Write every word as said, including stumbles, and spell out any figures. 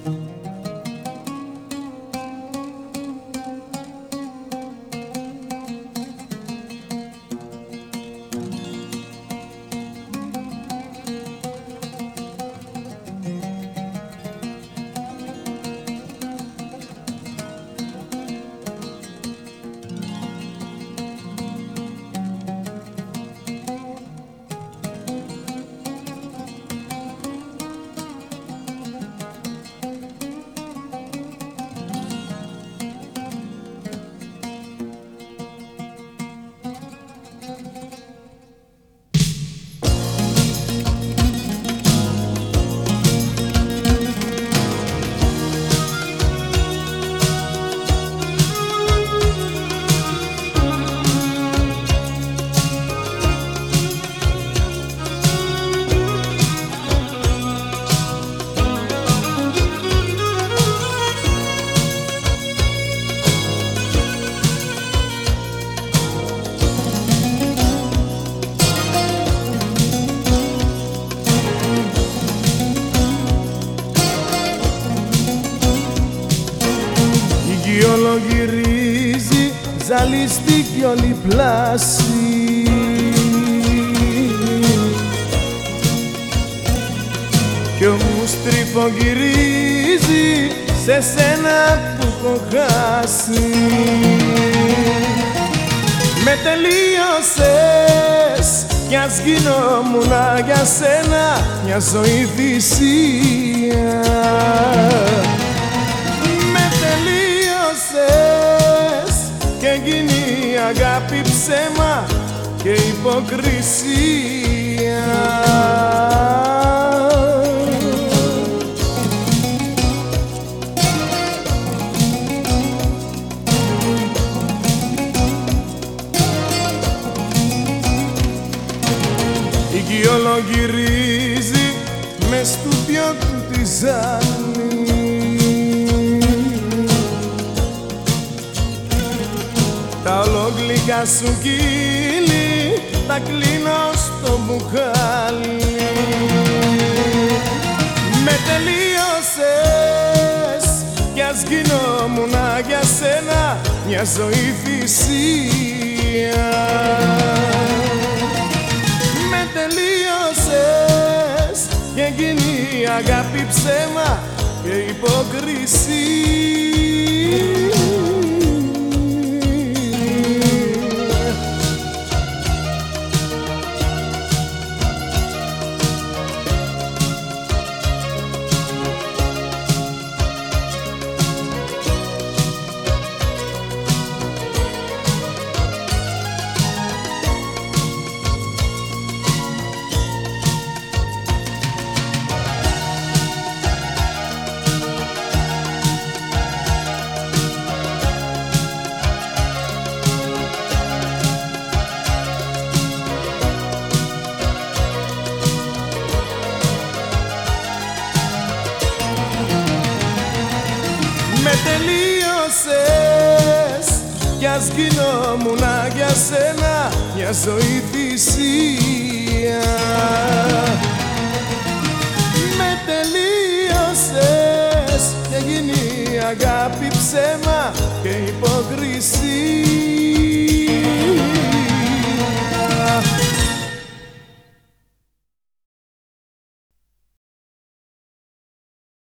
Γυρίζει, ζαλίστηκε όλη η πλάση κι όμως τρυφογυρίζει σε σένα που έχω χάσει. Με τελείωσες κι ας γινόμουνα για σένα μια ζωή θυσία. Και γίνει η αγάπη ψέμα και υποκρισία. Η γη ολογυρίζει μες στου δυο του τη ζάλη. Τα ολόγλυκα σου κύλι τα κλείνω στο μπουκάλι. Με τελείωσες κι ας γινόμουνα για σένα μια ζωή θυσία. Με τελείωσες και γίνει η αγάπη ψέμα και υποκρισία. Με τελείωσες κι ας γινόμουνα για σένα μια ζωή θυσία. Με τελείωσες και γίνει η αγάπη ψέμα και υποκρισία.